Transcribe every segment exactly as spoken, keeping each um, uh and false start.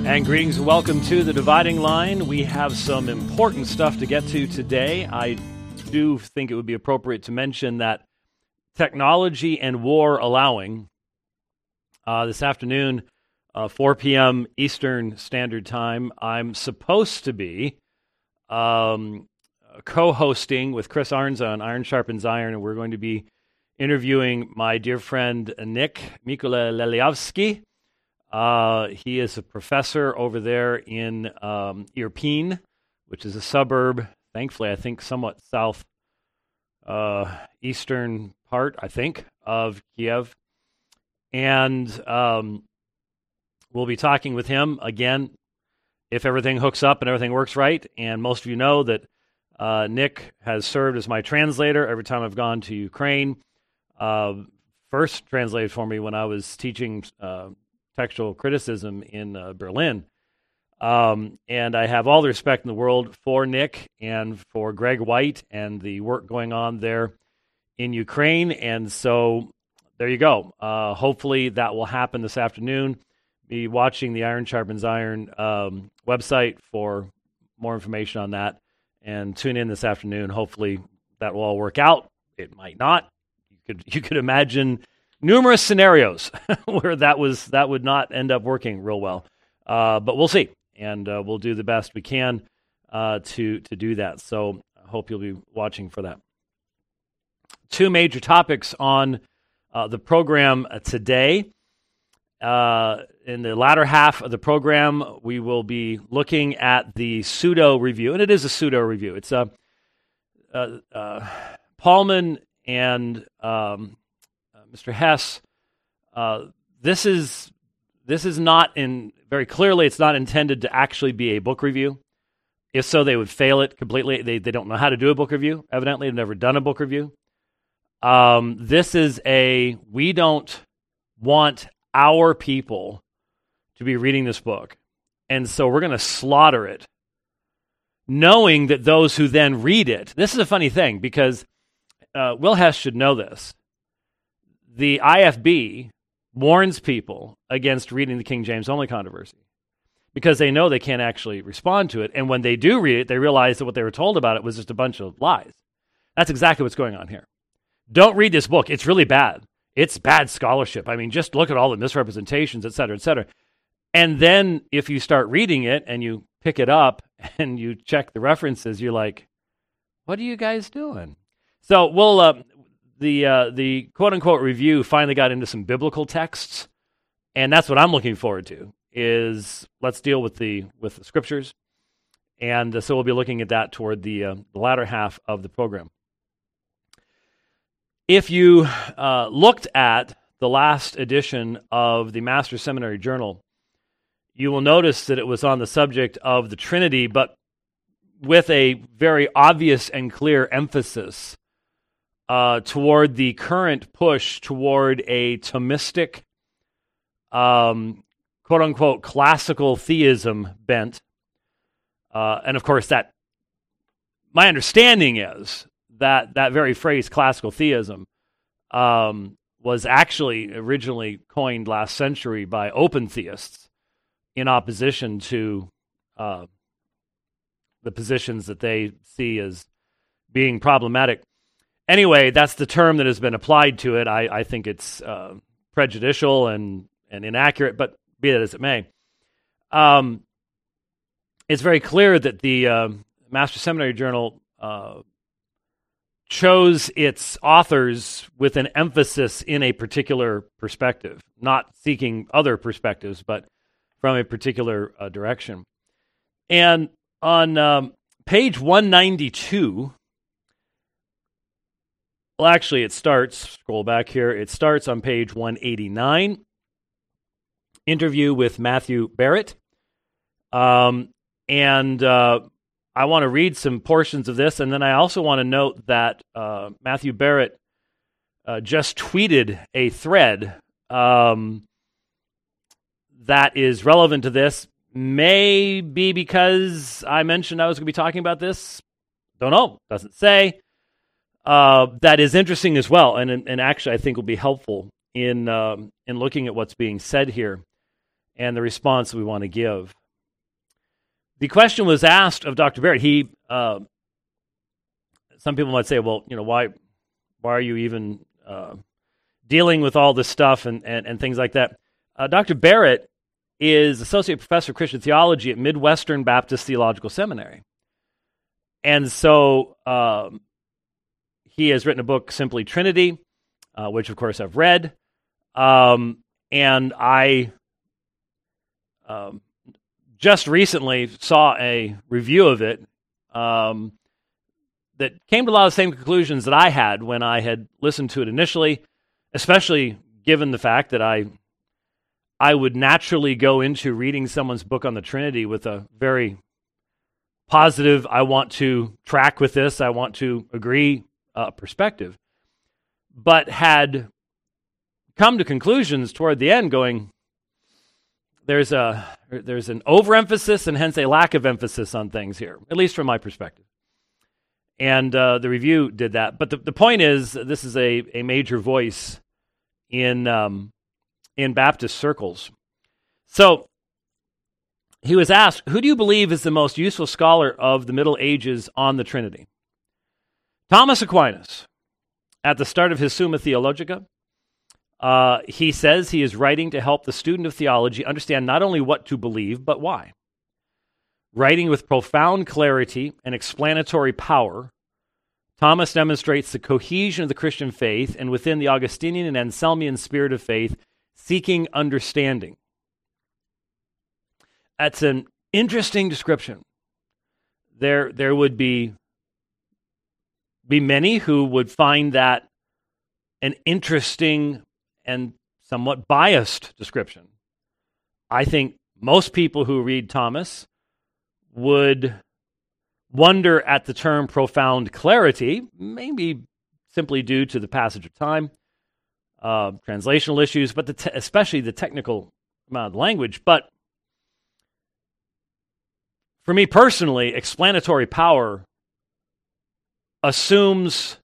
And greetings and welcome to The Dividing Line. We have some important stuff to get to today. I do think it would be appropriate to mention that technology and war allowing, uh, this afternoon, uh, four p.m. Eastern Standard Time, I'm supposed to be um, co-hosting with Chris Arns on Iron Sharpens Iron, and we're going to be interviewing my dear friend Nick Mikola Leliavsky. Uh, he is a professor over there in um, Irpin, which is a suburb, thankfully, I think somewhat south uh, eastern part, I think, of Kiev. And um, we'll be talking with him again if everything hooks up and everything works right. And most of you know that uh, Nick has served as my translator every time I've gone to Ukraine. Uh, first translated for me when I was teaching uh, textual criticism in uh, Berlin. Um, and I have all the respect in the world for Nick and for Greg White and the work going on there in Ukraine. And so there you go. Uh, hopefully that will happen this afternoon. Be watching the Iron Sharpens Iron um, website for more information on that, and tune in this afternoon. Hopefully that will all work out. It might not. You could you could imagine numerous scenarios where that was that would not end up working real well, uh, but we'll see, and uh, we'll do the best we can uh, to to do that. So I hope you'll be watching for that. Two major topics on uh, the program today. Uh, in the latter half of the program, we will be looking at the pseudo review, and it is a pseudo review. It's a uh, uh, Paulman and um, Mister Hess. Uh, this is this is not in very clearly. It's not intended to actually be a book review. If so, they would fail it completely. They they don't know how to do a book review. Evidently, they've never done a book review. Um, this is a we don't want our people to be reading this book, and so we're going to slaughter it, knowing that those who then read it. This is a funny thing because uh, Will Hess should know this. The I F B warns people against reading the King James only controversy because they know they can't actually respond to it. And when they do read it, they realize that what they were told about it was just a bunch of lies. That's exactly what's going on here. Don't read this book. It's really bad. It's bad scholarship. I mean, just look at all the misrepresentations, et cetera, et cetera. And then if you start reading it and you pick it up and you check the references, you're like, what are you guys doing? So we'll... Uh, The uh, the quote-unquote review finally got into some biblical texts, and that's what I'm looking forward to, is let's deal with the with the scriptures. And uh, so we'll be looking at that toward the, uh, the latter half of the program. If you uh, looked at the last edition of the Master's Seminary Journal, you will notice that it was on the subject of the Trinity, but with a very obvious and clear emphasis Uh, toward the current push toward a Thomistic, um, quote-unquote, classical theism bent. Uh, and, of course, that my understanding is that that very phrase, classical theism, um, was actually originally coined last century by open theists in opposition to uh, the positions that they see as being problematic. Anyway, that's the term that has been applied to it. I, I think it's uh, prejudicial and, and inaccurate, but be that as it may. Um, it's very clear that the uh, Master Seminary Journal uh, chose its authors with an emphasis in a particular perspective, not seeking other perspectives, but from a particular uh, direction. And on um, page one ninety-two, well, actually, it starts, scroll back here, it starts on page one eighty-nine, interview with Matthew Barrett. Um, and uh, I want to read some portions of this, and then I also want to note that uh, Matthew Barrett uh, just tweeted a thread um, that is relevant to this. Maybe because I mentioned I was going to be talking about this. Don't know. Doesn't say. Uh, that is interesting as well, and and actually I think will be helpful in um, in looking at what's being said here. and the response we want to give. The question was asked of Doctor Barrett. He, uh, some people might say, well, you know, why, why are you even uh, dealing with all this stuff and, and, and things like that? Uh, Doctor Barrett is Associate Professor of Christian Theology at Midwestern Baptist Theological Seminary. And so um, he has written a book, Simply Trinity, uh, which, of course, I've read. Um, and I um, just recently saw a review of it um, that came to a lot of the same conclusions that I had when I had listened to it initially, especially given the fact that I I would naturally go into reading someone's book on the Trinity with a very positive, I want to track with this, I want to agree uh, perspective, but had come to conclusions toward the end going, there's a there's an overemphasis and hence a lack of emphasis on things here, at least from my perspective. And uh, the review did that. But the, the point is, this is a, a major voice in um, in Baptist circles. So he was asked, who do you believe is the most useful scholar of the Middle Ages on the Trinity? Thomas Aquinas. At the start of his Summa Theologica, uh, he says he is writing to help the student of theology understand not only what to believe, but why. Writing with profound clarity and explanatory power, Thomas demonstrates the cohesion of the Christian faith and within the Augustinian and Anselmian spirit of faith, seeking understanding. That's an interesting description. There, there would be, be many who would find that an interesting and somewhat biased description. I think most people who read Thomas would wonder at the term profound clarity, maybe simply due to the passage of time, uh, translational issues, but the te- especially the technical amount of language. But for me personally, explanatory power assumes,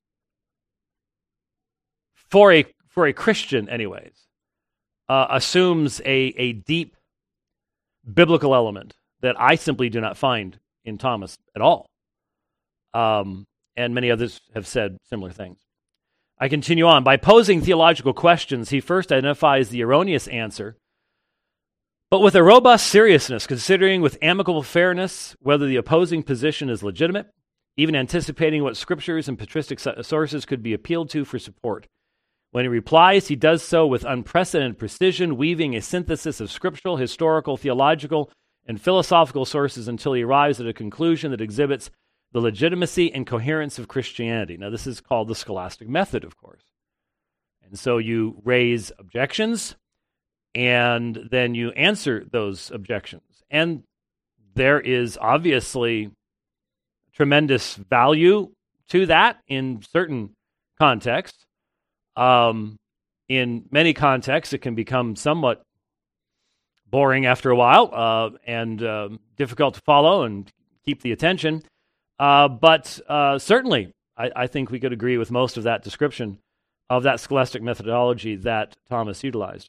for a for a Christian anyways, uh, assumes a, a deep biblical element that I simply do not find in Thomas at all. Um, and many others have said similar things. I continue on. By posing theological questions, he first identifies the erroneous answer, but with a robust seriousness, considering with amicable fairness whether the opposing position is legitimate, even anticipating what scriptures and patristic sources could be appealed to for support. When he replies, he does so with unprecedented precision, weaving a synthesis of scriptural, historical, theological, and philosophical sources until he arrives at a conclusion that exhibits the legitimacy and coherence of Christianity. Now, this is called the scholastic method, of course. And so you raise objections, and then you answer those objections. And there is obviously tremendous value to that in certain contexts. Um, in many contexts, it can become somewhat boring after a while uh, and uh, difficult to follow and keep the attention. Uh, but uh, certainly, I, I think we could agree with most of that description of that scholastic methodology that Thomas utilized.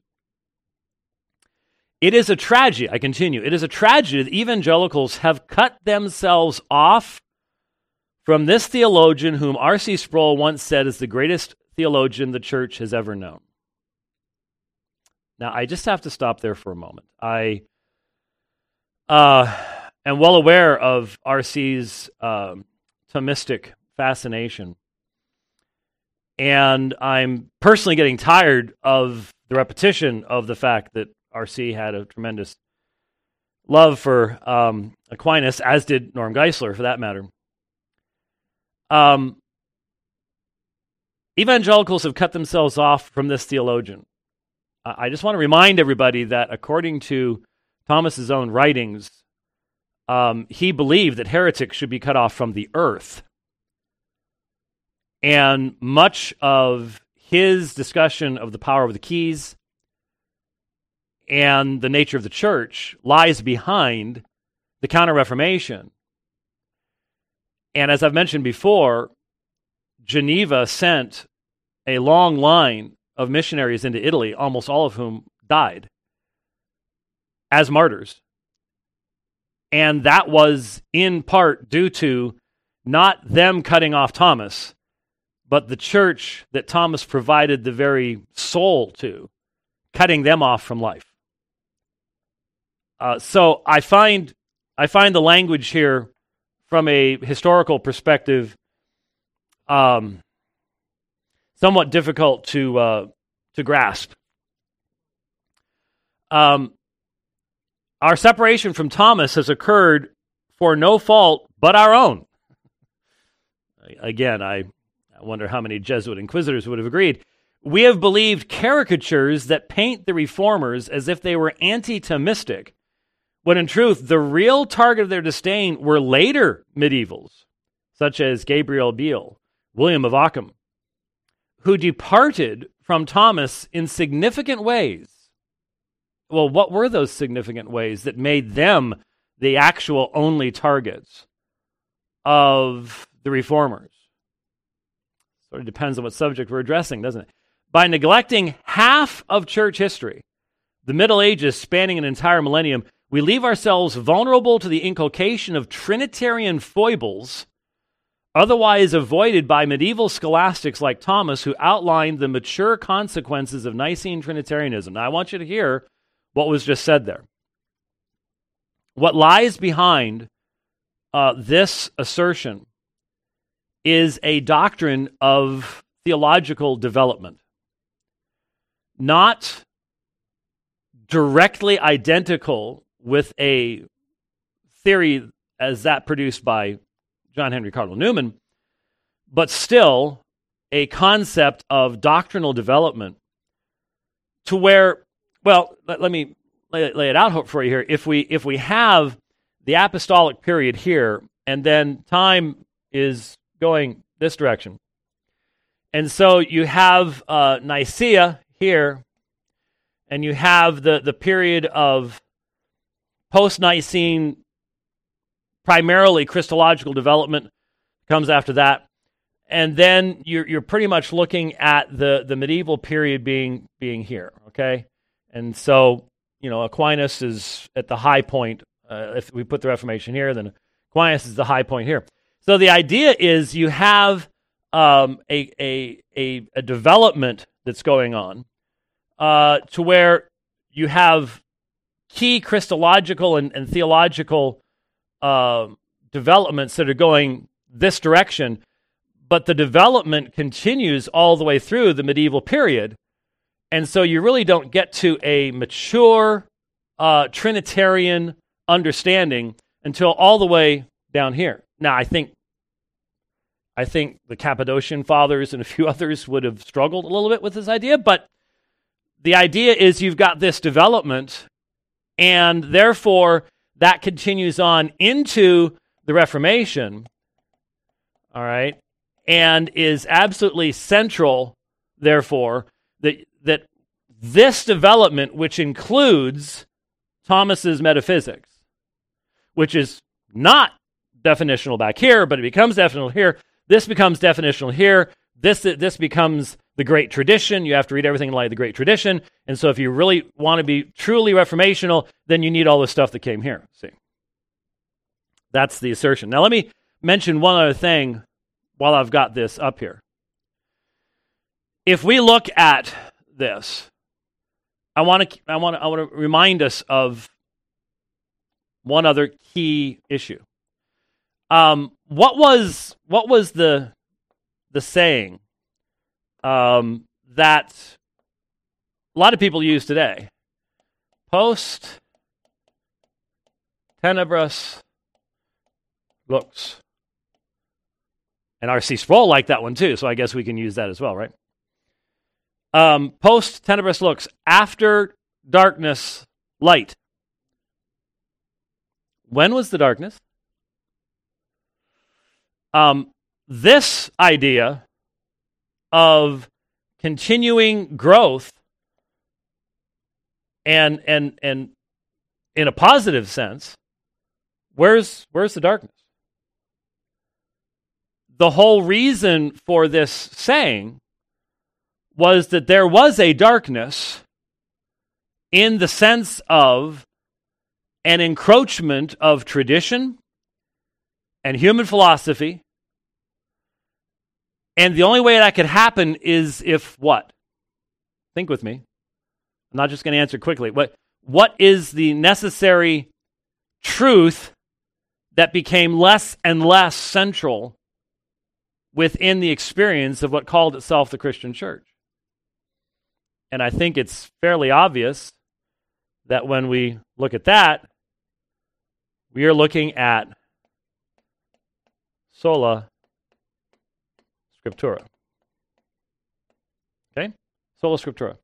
It is a tragedy, I continue, it is a tragedy that evangelicals have cut themselves off from this theologian whom R C Sproul once said is the greatest theologian the church has ever known. Now, I just have to stop there for a moment. I uh, am well aware of R C's um, Thomistic fascination, and I'm personally getting tired of the repetition of the fact that R C had a tremendous love for um, Aquinas, as did Norm Geisler, for that matter. Um, evangelicals have cut themselves off from this theologian. I just want to remind everybody that according to Thomas's own writings, um, he believed that heretics should be cut off from the earth. And much of his discussion of the power of the keys and the nature of the church lies behind the Counter-Reformation. And as I've mentioned before, Geneva sent a long line of missionaries into Italy, almost all of whom died. as martyrs. And that was in part due to not them cutting off Thomas, but the church that Thomas provided the very soul to, cutting them off from life. Uh, so I find I find the language here from a historical perspective um, somewhat difficult to uh, to grasp. Um, our separation from Thomas has occurred for no fault but our own. Again, I, I wonder how many Jesuit inquisitors would have agreed. We have believed caricatures that paint the reformers as if they were anti-Thomistic, when in truth, the real target of their disdain were later medievals, such as Gabriel Biel, William of Ockham, who departed from Thomas in significant ways. Well, what were those significant ways that made them the actual only targets of the reformers? Sort of depends on what subject we're addressing, doesn't it? By neglecting half of church history, the Middle Ages spanning an entire millennium, we leave ourselves vulnerable to the inculcation of Trinitarian foibles, otherwise avoided by medieval scholastics like Thomas, who outlined the mature consequences of Nicene Trinitarianism. Now, I want you to hear what was just said there. What lies behind uh, this assertion is a doctrine of theological development, not directly identical with a theory as that produced by John Henry Cardinal Newman, but still a concept of doctrinal development to where, well, let, let me lay, lay it out for you here. If we if we have the apostolic period here, and then time is going this direction, and so you have uh, Nicaea here, and you have the, the period of post-Nicene, primarily Christological development comes after that. And then you're you're pretty much looking at the, the medieval period being being here, okay? And so, you know, Aquinas is at the high point. Uh, if we put the Reformation here, then Aquinas is the high point here. So the idea is you have um, a, a, a, a development that's going on uh, to where you have key Christological and, and theological uh, developments that are going this direction, but the development continues all the way through the medieval period. And so you really don't get to a mature uh, Trinitarian understanding until all the way down here. Now, I think I think the Cappadocian Fathers and a few others would have struggled a little bit with this idea, but the idea is you've got this development, and therefore that continues on into the Reformation, all right, and is absolutely central, therefore, that that this development, which includes Thomas's metaphysics, which is not definitional back here, but it becomes definitional here. This becomes definitional here. This this becomes the great tradition. You have to read everything in light of the great tradition. And so if you really want to be truly reformational, then you need all the stuff that came here. See? That's the assertion. Now let me mention one other thing while I've got this up here. If we look at this, I want to I want to I want to remind us of one other key issue. Um, what was what was the the saying um, that a lot of people use today? Post tenebras lux. And R C Sproul liked that one too, so I guess we can use that as well, right? Um, post tenebras lux, after darkness, light. When was the darkness? Um, this idea of continuing growth and and and in a positive sense, where's where's the darkness? The whole reason for this saying was that there was a darkness in the sense of an encroachment of tradition and human philosophy. And the only way that could happen is if what? Think with me. I'm not just going to answer quickly. What, what is the necessary truth that became less and less central within the experience of what called itself the Christian church? And I think it's fairly obvious that when we look at that, we are looking at sola scriptura. Okay? Sola scriptura.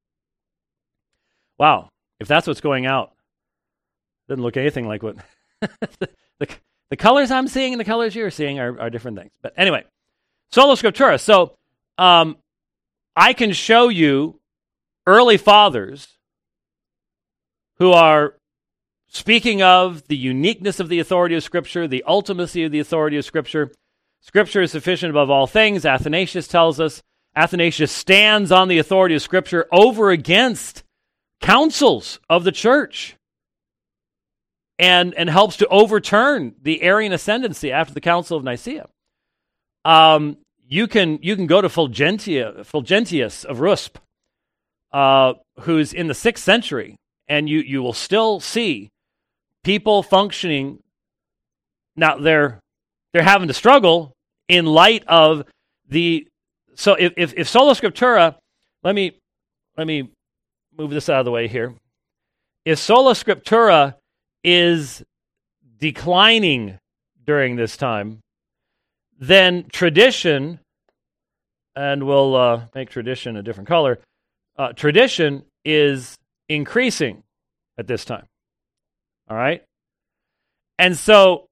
Wow. If that's what's going out, doesn't look anything like what the, the, the colors I'm seeing and the colors you're seeing are, are different things. But anyway, sola scriptura. So um, I can show you early fathers who are speaking of the uniqueness of the authority of Scripture, the ultimacy of the authority of Scripture. Scripture is sufficient above all things, Athanasius tells us. Athanasius stands on the authority of Scripture over against councils of the church and, and helps to overturn the Arian ascendancy after the Council of Nicaea. Um, you can you can go to Fulgentia, Fulgentius of Rusp, uh, who's in the sixth century, and you, you will still see people functioning. Now, they're they're having to struggle in light of the... So if, if, if sola scriptura, let me, let me move this out of the way here. If sola scriptura is declining during this time, then tradition, and we'll uh, make tradition a different color, uh, tradition is increasing at this time. All right? And so,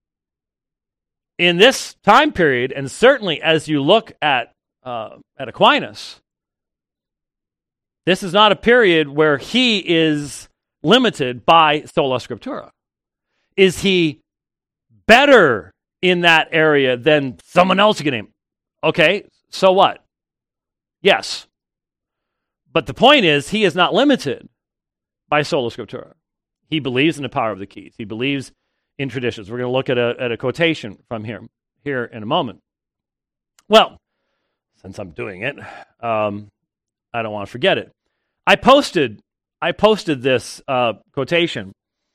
in this time period, and certainly as you look at uh, at Aquinas, this is not a period where he is limited by sola scriptura. Is he better in that area than someone else you can name? Okay, so what? Yes. But the point is, he is not limited by sola scriptura. He believes in the power of the keys. He believes in traditions. We're going to look at a, at a quotation from here, here in a moment. Well, since I'm doing it, um, I don't want to forget it. I posted I posted this uh, quotation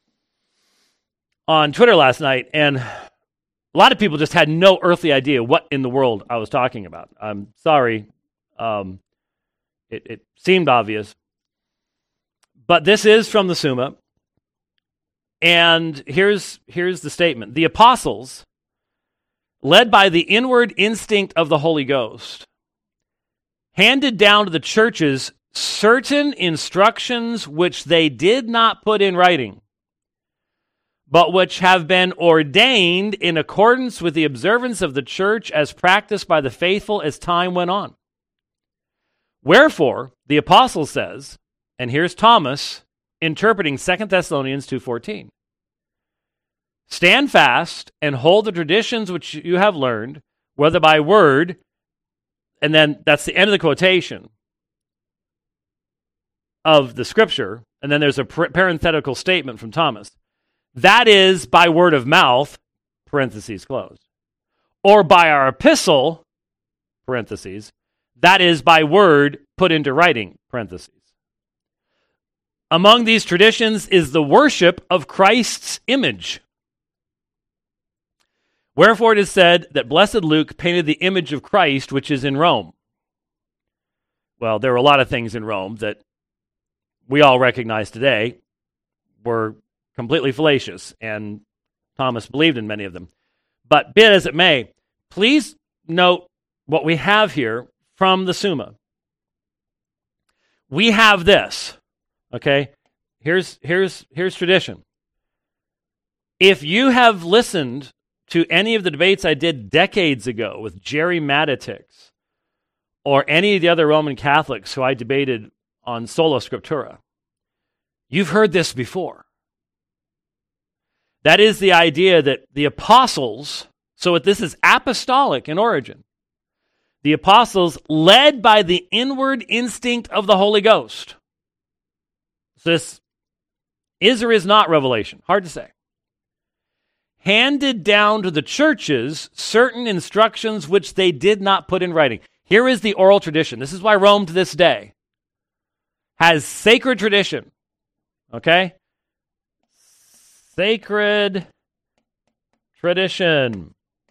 on Twitter last night, and a lot of people just had no earthly idea what in the world I was talking about. I'm sorry. Um, it, it seemed obvious. But this is from the Summa. And here's, here's the statement. The apostles, led by the inward instinct of the Holy Ghost, handed down to the churches certain instructions which they did not put in writing, but which have been ordained in accordance with the observance of the church as practiced by the faithful as time went on. Wherefore, the apostle says, and here's Thomas interpreting Second Thessalonians two fourteen. Stand fast and hold the traditions which you have learned, whether by word, and then that's the end of the quotation of the scripture, and then there's a parenthetical statement from Thomas. That is by word of mouth, parentheses closed, or by our epistle, parentheses, that is by word put into writing, parentheses. Among these traditions is the worship of Christ's image. Wherefore it is said that blessed Luke painted the image of Christ which is in Rome. Well, there were a lot of things in Rome that we all recognize today were completely fallacious, and Thomas believed in many of them. But be it as it may, please note what we have here from the Summa. We have this, okay? Here's, here's, here's tradition. If you have listened to any of the debates I did decades ago with Jerry Matitix or any of the other Roman Catholics who I debated on sola scriptura, you've heard this before. That is the idea that the apostles, so this is apostolic in origin, the apostles led by the inward instinct of the Holy Ghost. This is or is not revelation? Hard to say. Handed down to the churches certain instructions which they did not put in writing. Here is the oral tradition. This is why Rome to this day has sacred tradition. Okay? Sacred tradition.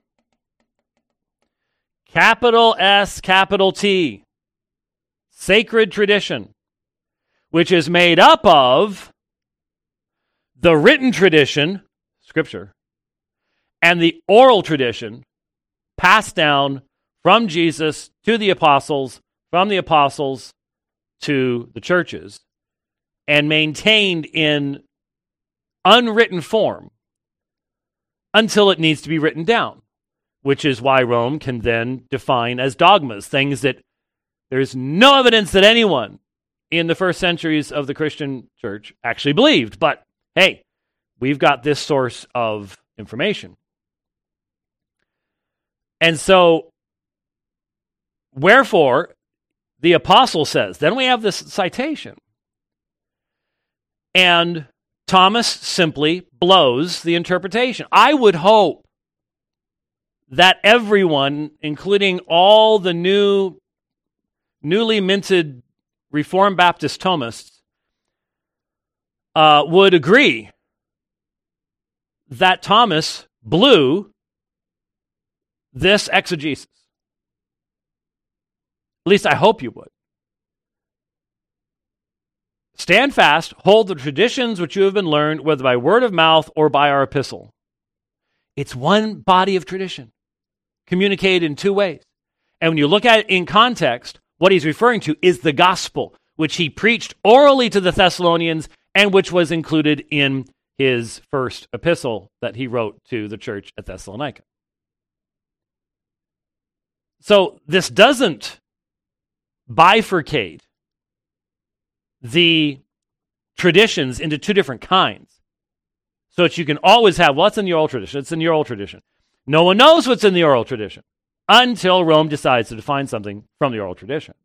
Capital S, capital T. Sacred tradition, which is made up of the written tradition, Scripture, and the oral tradition passed down from Jesus to the apostles, from the apostles to the churches, and maintained in unwritten form until it needs to be written down, which is why Rome can then define as dogmas, things that there's no evidence that anyone in the first centuries of the Christian church actually believed. But hey, we've got this source of information. And so, wherefore, the apostle says, then we have this citation. And Thomas simply blows the interpretation. I would hope that everyone, including all the new, newly minted Reformed Baptist Thomists, uh, would agree that Thomas blew this exegesis. At least I hope you would. Stand fast, hold the traditions which you have been learned, whether by word of mouth or by our epistle. It's one body of tradition, communicated in two ways. And when you look at it in context, what he's referring to is the gospel, which he preached orally to the Thessalonians and which was included in his first epistle that he wrote to the church at Thessalonica. So this doesn't bifurcate the traditions into two different kinds. So that you can always have what's in the oral tradition. It's in the oral tradition. No one knows what's in the oral tradition until Rome decides to define something from the oral tradition.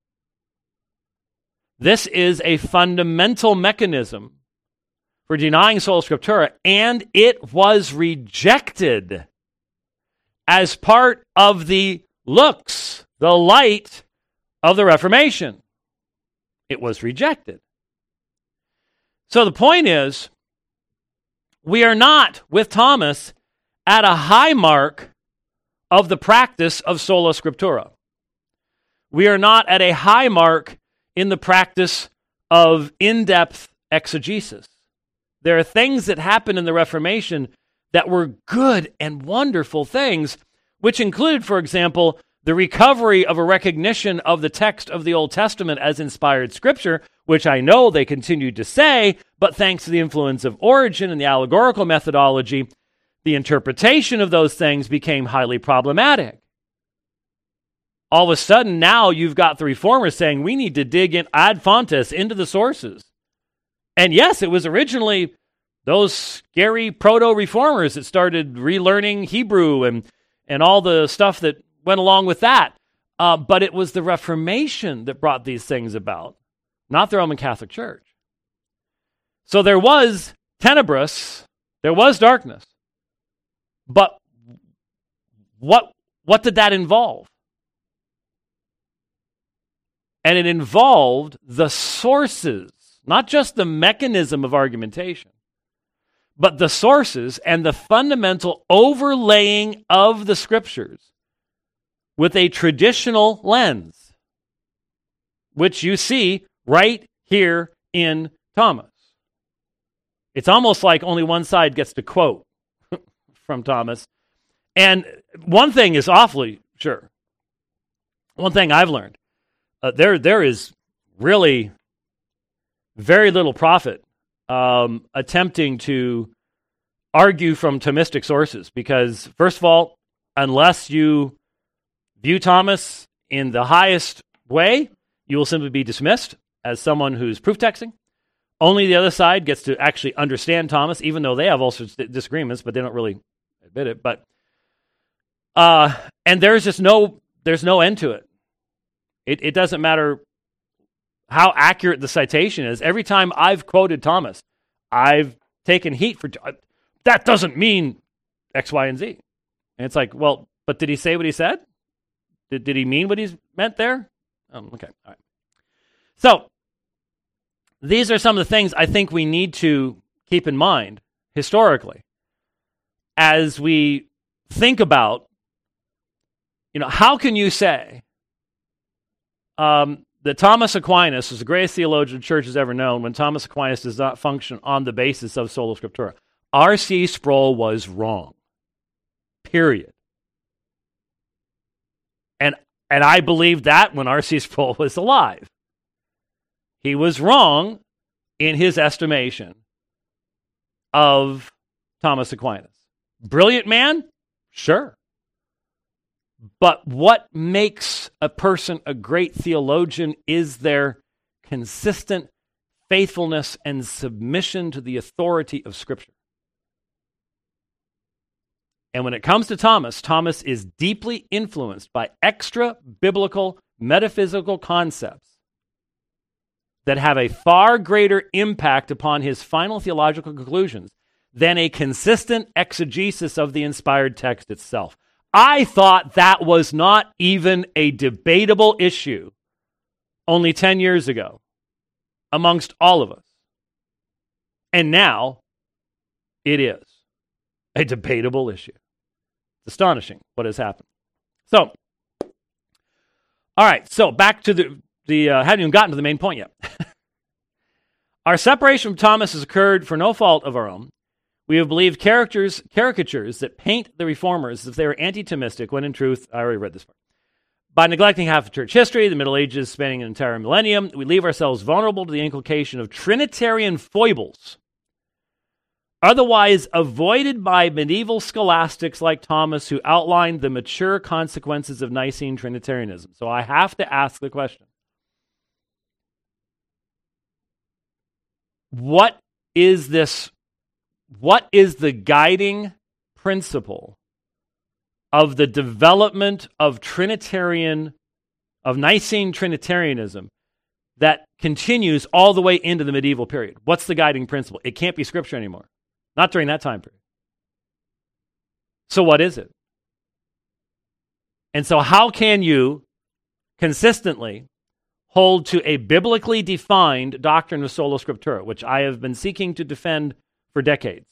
This is a fundamental mechanism for denying sola scriptura, and it was rejected as part of the lux, the light of the Reformation. It was rejected. So the point is, we are not, with Thomas, at a high mark of the practice of sola scriptura. We are not at a high mark in the practice of in-depth exegesis. There are things that happened in the Reformation that were good and wonderful things, which included, for example, the recovery of a recognition of the text of the Old Testament as inspired Scripture, which I know they continued to say, but thanks to the influence of Origen and the allegorical methodology, the interpretation of those things became highly problematic. All of a sudden, now you've got the reformers saying we need to dig in ad fontes into the sources. And yes, it was originally those scary proto-reformers that started relearning Hebrew and, and all the stuff that went along with that. Uh, but it was the Reformation that brought these things about, not the Roman Catholic Church. So there was tenebris, there was darkness. But what, what did that involve? And it involved the sources, not just the mechanism of argumentation, but the sources and the fundamental overlaying of the Scriptures with a traditional lens, which you see right here in Thomas. It's almost like only one side gets to quote from Thomas. And one thing is awfully sure. One thing I've learned, uh, there there is really very little profit um, attempting to argue from Thomistic sources, because first of all, unless you view Thomas in the highest way, you will simply be dismissed as someone who's proof texting. Only the other side gets to actually understand Thomas, even though they have all sorts of disagreements, but they don't really admit it. But uh, and there's just no there's no end to it. It it doesn't matter how accurate the citation is. Every time I've quoted Thomas, I've taken heat for, that doesn't mean X, Y, and Z. And it's like, well, but did he say what he said? Did, did he mean what he's meant there? Um, okay, all right. So, these are some of the things I think we need to keep in mind historically as we think about, you know, how can you say um, that Thomas Aquinas is the greatest theologian the church has ever known when Thomas Aquinas does not function on the basis of sola scriptura? R C Sproul was wrong. Period. And and I believed that when R C Sproul was alive. He was wrong in his estimation of Thomas Aquinas. Brilliant man? Sure. But what makes a person a great theologian is their consistent faithfulness and submission to the authority of Scripture. And when it comes to Thomas, Thomas is deeply influenced by extra-biblical metaphysical concepts that have a far greater impact upon his final theological conclusions than a consistent exegesis of the inspired text itself. I thought that was not even a debatable issue only ten years ago amongst all of us. And now it is a debatable issue. It's astonishing what has happened. So, all right, so back to the, the uh, haven't even gotten to the main point yet. Our separation from Thomas has occurred for no fault of our own. We have believed characters, caricatures that paint the reformers as if they were anti-Thomistic, when in truth, I already read this part. By neglecting half of church history, the Middle Ages spanning an entire millennium, we leave ourselves vulnerable to the inculcation of Trinitarian foibles, otherwise avoided by medieval scholastics like Thomas, who outlined the mature consequences of Nicene Trinitarianism. So I have to ask the question. What is this? What is the guiding principle of the development of Trinitarian, of Nicene Trinitarianism that continues all the way into the medieval period? What's the guiding principle? It can't be Scripture anymore. Not during that time period. So what is it? And so how can you consistently hold to a biblically defined doctrine of sola scriptura, which I have been seeking to defend for decades?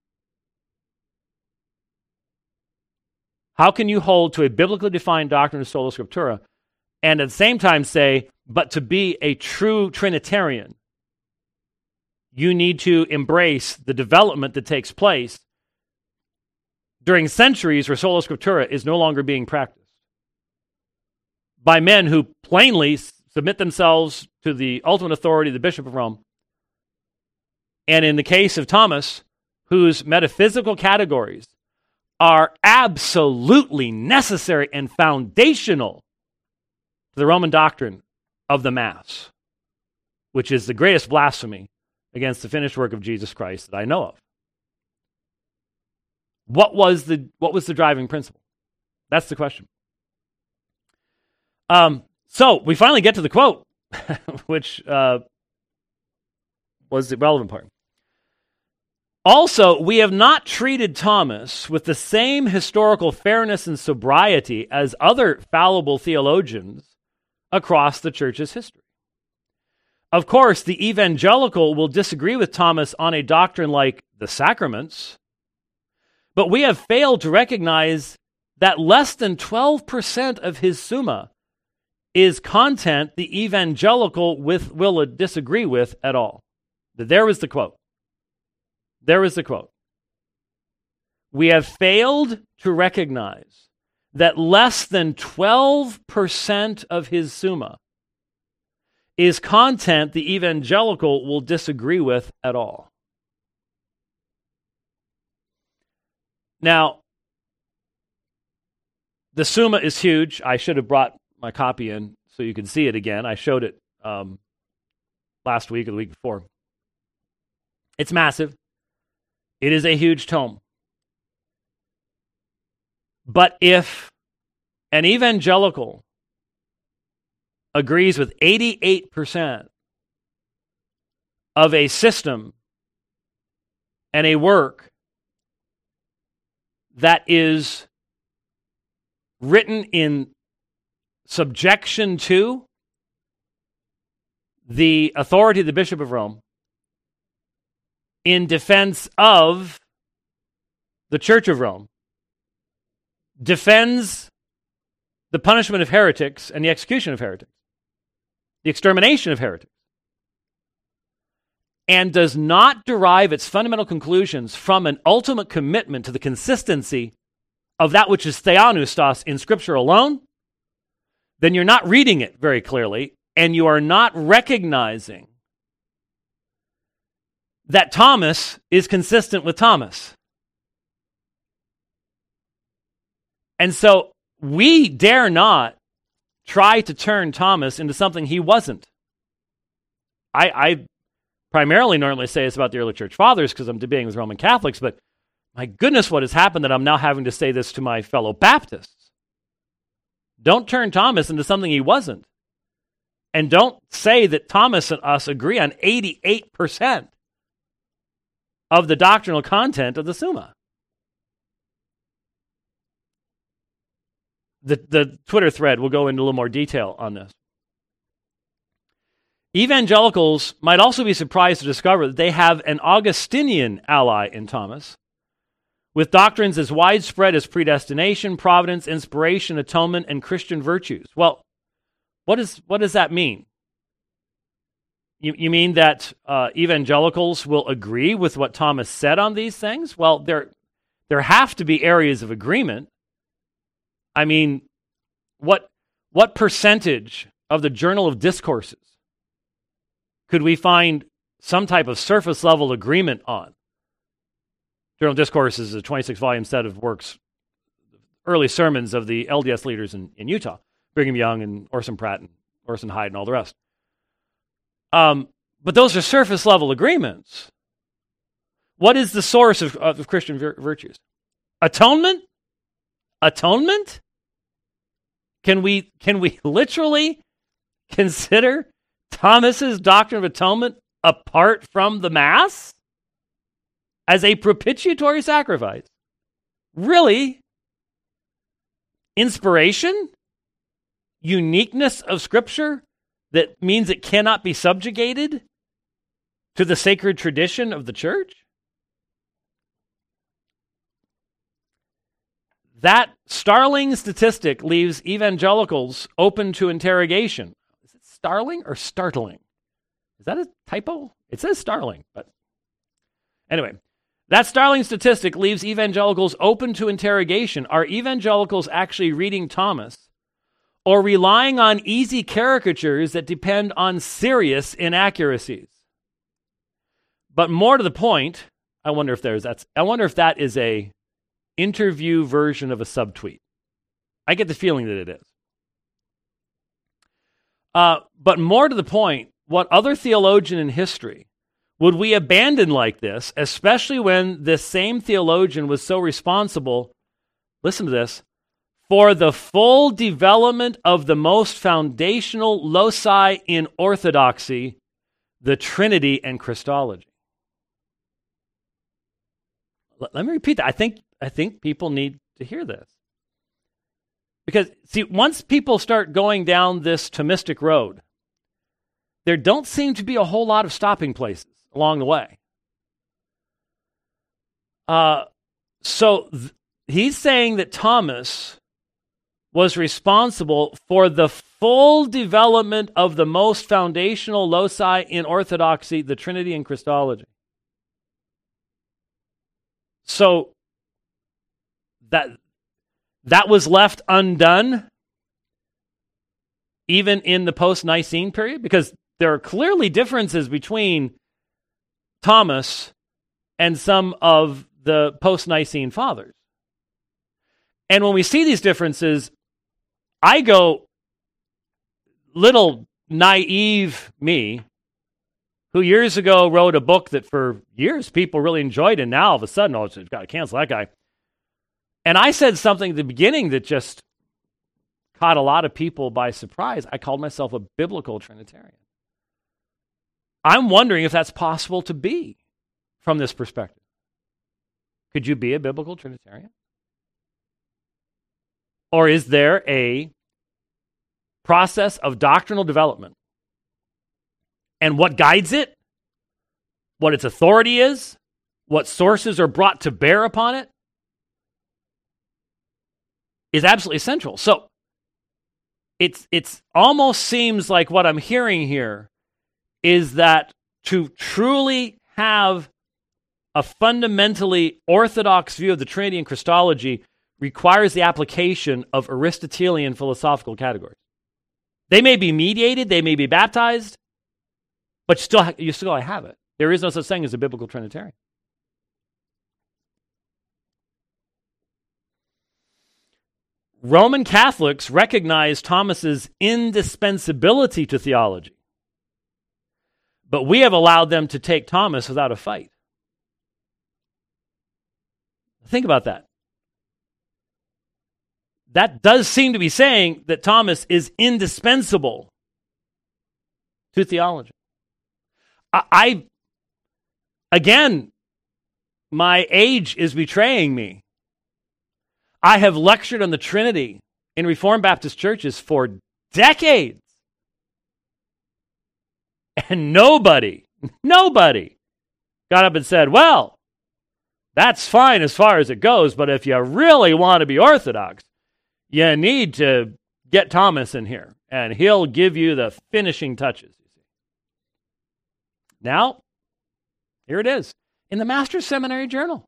How can you hold to a biblically defined doctrine of sola scriptura and at the same time say, but to be a true Trinitarian, you need to embrace the development that takes place during centuries where sola scriptura is no longer being practiced by men who plainly submit themselves to the ultimate authority of the Bishop of Rome. And in the case of Thomas, whose metaphysical categories are absolutely necessary and foundational to the Roman doctrine of the Mass, which is the greatest blasphemy against the finished work of Jesus Christ that I know of. What was the what was the driving principle? That's the question. Um, so we finally get to the quote, which uh, was the relevant part. Also, we have not treated Thomas with the same historical fairness and sobriety as other fallible theologians across the church's history. Of course, the evangelical will disagree with Thomas on a doctrine like the sacraments, but we have failed to recognize that less than twelve percent of his Summa is content the evangelical with, will disagree with at all. There was the quote. There is the quote. We have failed to recognize that less than twelve percent of his Summa is content the evangelical will disagree with at all. Now, the Summa is huge. I should have brought my copy in so you can see it again. I showed it um, last week or the week before. It's massive. It is a huge tome. But if an evangelical agrees with eighty-eight percent of a system and a work that is written in subjection to the authority of the Bishop of Rome in defense of the Church of Rome, defends the punishment of heretics and the execution of heretics, the extermination of heretics, and does not derive its fundamental conclusions from an ultimate commitment to the consistency of that which is theopneustos in Scripture alone, then you're not reading it very clearly, and you are not recognizing that Thomas is consistent with Thomas. And so we dare not try to turn Thomas into something he wasn't. I, I primarily normally say this about the early church fathers because I'm debating with Roman Catholics, but my goodness, what has happened that I'm now having to say this to my fellow Baptists. Don't turn Thomas into something he wasn't. And don't say that Thomas and us agree on eighty-eight percent of the doctrinal content of the Summa. The, the Twitter thread will go into a little more detail on this. Evangelicals might also be surprised to discover that they have an Augustinian ally in Thomas, with doctrines as widespread as predestination, providence, inspiration, atonement, and Christian virtues. Well, what, is, what does that mean? You, you mean that uh, evangelicals will agree with what Thomas said on these things? Well, there, there have to be areas of agreement. I mean, what, what percentage of the Journal of Discourses could we find some type of surface level agreement on? Journal of Discourses is a twenty-six volume set of works, early sermons of the L D S leaders in, in Utah, Brigham Young and Orson Pratt and Orson Hyde and all the rest. Um, but those are surface level agreements. What is the source of, of Christian vir- virtues? Atonement? Atonement? Can we, can we literally consider Thomas's doctrine of atonement apart from the Mass as a propitiatory sacrifice? Really? Inspiration? Uniqueness of Scripture that means it cannot be subjugated to the sacred tradition of the church? That startling statistic leaves evangelicals open to interrogation. Is it startling or startling? Is that a typo? It says startling, but anyway, that startling statistic leaves evangelicals open to interrogation. Are evangelicals actually reading Thomas or relying on easy caricatures that depend on serious inaccuracies? But more to the point, I wonder if there's that's I wonder if that is a interview version of a subtweet. I get the feeling that it is. Uh, but more to the point, what other theologian in history would we abandon like this, especially when this same theologian was so responsible, listen to this, for the full development of the most foundational loci in orthodoxy, the Trinity and Christology? Let me repeat that. I think I think people need to hear this. Because, see, once people start going down this Thomistic road, there don't seem to be a whole lot of stopping places along the way. Uh, so th- he's saying that Thomas was responsible for the full development of the most foundational loci in orthodoxy, the Trinity and Christology. So that that was left undone even in the post-Nicene period, because there are clearly differences between Thomas and some of the post-Nicene fathers. And when we see these differences, I go, little naive me, who years ago wrote a book that for years people really enjoyed, and now all of a sudden, oh, it's got to cancel that guy. And I said something at the beginning that just caught a lot of people by surprise. I called myself a biblical Trinitarian. I'm wondering if that's possible to be from this perspective. Could you be a biblical Trinitarian? Or is there a process of doctrinal development? And what guides it? What its authority is? What sources are brought to bear upon it? Is absolutely essential. So it's it's almost seems like what I'm hearing here is that to truly have a fundamentally orthodox view of the Trinity and Christology requires the application of Aristotelian philosophical categories. They may be mediated, they may be baptized, but still ha- you still have it. There is no such thing as a biblical Trinitarian. Roman Catholics recognize Thomas's indispensability to theology, but we have allowed them to take Thomas without a fight. Think about that. That does seem to be saying that Thomas is indispensable to theology. I, I again, my age is betraying me. I have lectured on the Trinity in Reformed Baptist churches for decades. And nobody, nobody got up and said, well, that's fine as far as it goes, but if you really want to be orthodox, you need to get Thomas in here, and he'll give you the finishing touches. Now, here it is in the Master's Seminary Journal.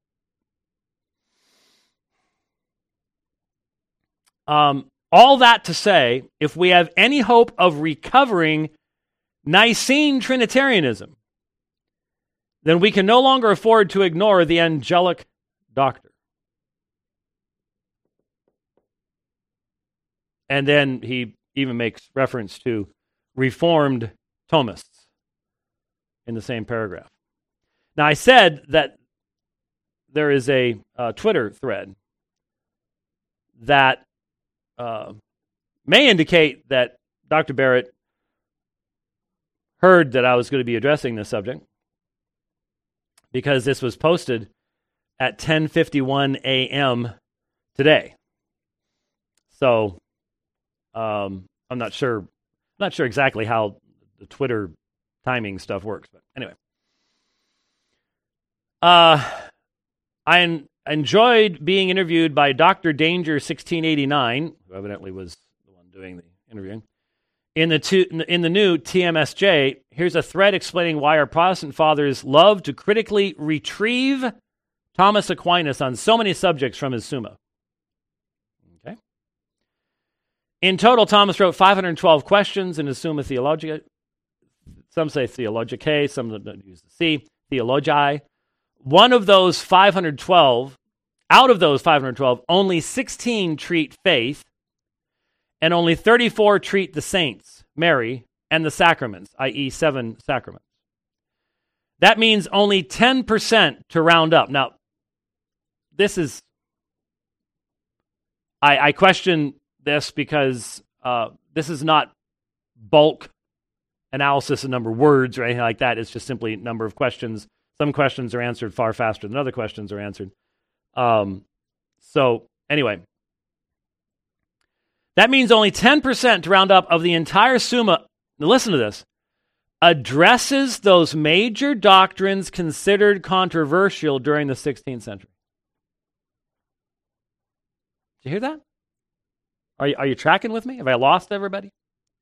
Um, all that to say, if we have any hope of recovering Nicene Trinitarianism, then we can no longer afford to ignore the angelic doctor. And then he even makes reference to Reformed Thomists in the same paragraph. Now, I said that there is a uh, Twitter thread that uh, may indicate that Doctor Barrett heard that I was going to be addressing this subject, because this was posted at ten fifty-one a.m. today. So um, I'm not sure. I'm not sure exactly how the Twitter timing stuff works, but anyway, uh, I en- enjoyed being interviewed by Doctor Danger sixteen eighty-nine, who evidently was the one doing the interviewing. In the, two, in the new T M S J, here's a thread explaining why our Protestant fathers love to critically retrieve Thomas Aquinas on so many subjects from his Summa. Okay. In total, Thomas wrote five hundred twelve questions in his Summa Theologica. Some say Theologicae, some don't use the C, Theologii. One of those five hundred twelve, out of those five hundred twelve, only sixteen treat faith, and only thirty-four treat the saints, Mary, and the sacraments, that is seven sacraments. That means only ten percent to round up. Now, this is, I, I question this because uh, this is not bulk analysis of number of words or anything like that. It's just simply number of questions. Some questions are answered far faster than other questions are answered. Um, so, anyway. That means only ten percent to round up of the entire Summa, now listen to this, addresses those major doctrines considered controversial during the sixteenth century. Did you hear that? Are you, are you tracking with me? Have I lost everybody?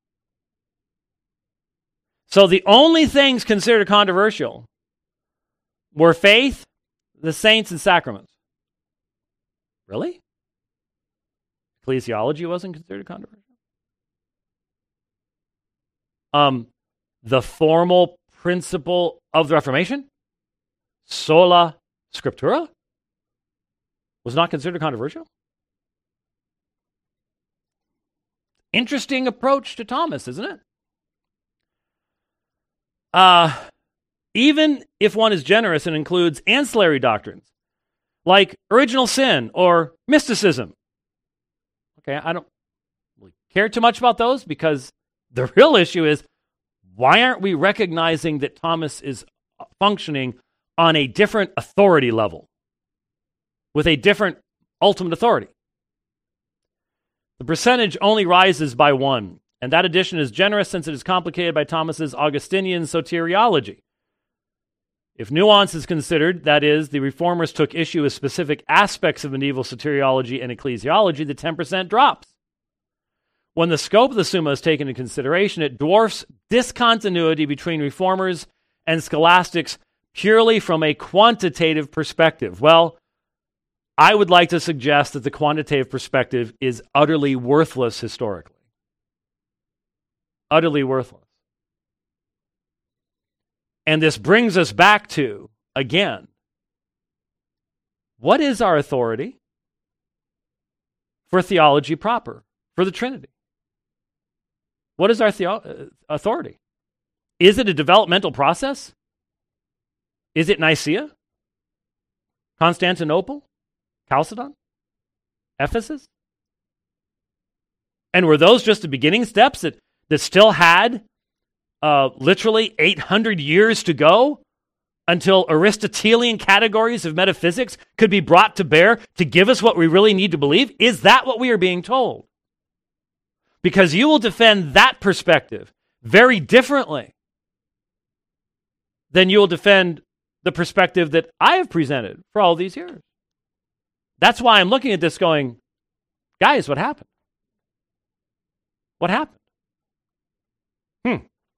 So the only things considered controversial were faith, the saints, and sacraments. Really? Ecclesiology wasn't considered controversial? Um, the formal principle of the Reformation, sola scriptura, was not considered controversial? Interesting approach to Thomas, isn't it? Uh, even if one is generous and includes ancillary doctrines, like original sin or mysticism, okay, I don't really care too much about those, because the real issue is, why aren't we recognizing that Thomas is functioning on a different authority level? with a different ultimate authority. The percentage only rises by one, and that addition is generous since it is complicated by Thomas's Augustinian soteriology. If nuance is considered, that is, the reformers took issue with specific aspects of medieval soteriology and ecclesiology, the ten percent drops. When the scope of the Summa is taken into consideration, it dwarfs discontinuity between reformers and scholastics purely from a quantitative perspective. Well, I would like to suggest that the quantitative perspective is utterly worthless historically. Utterly worthless. And this brings us back to, again, what is our authority for theology proper, for the Trinity? What is our theo- authority? Is it a developmental process? Is it Nicaea? Constantinople? Chalcedon? Ephesus? And were those just the beginning steps that, that still had uh, literally eight hundred years to go until Aristotelian categories of metaphysics could be brought to bear to give us what we really need to believe? Is that what we are being told? Because you will defend that perspective very differently than you will defend the perspective that I have presented for all these years. That's why I'm looking at this going, guys, what happened? What happened? Hmm.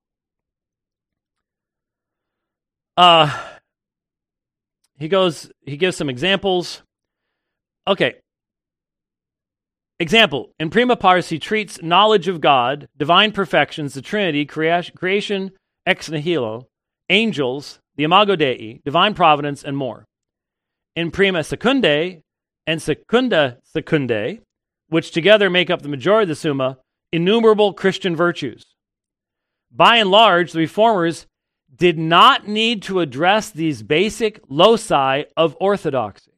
Uh, he goes, he gives some examples. Okay. Example, in Prima Pars, he treats knowledge of God, divine perfections, the Trinity, crea- creation ex nihilo, angels, the Imago Dei, divine providence, and more. In Prima Secundae and Secunda Secundae, which together make up the majority of the Summa, innumerable Christian virtues. By and large, the Reformers did not need to address these basic loci of orthodoxy.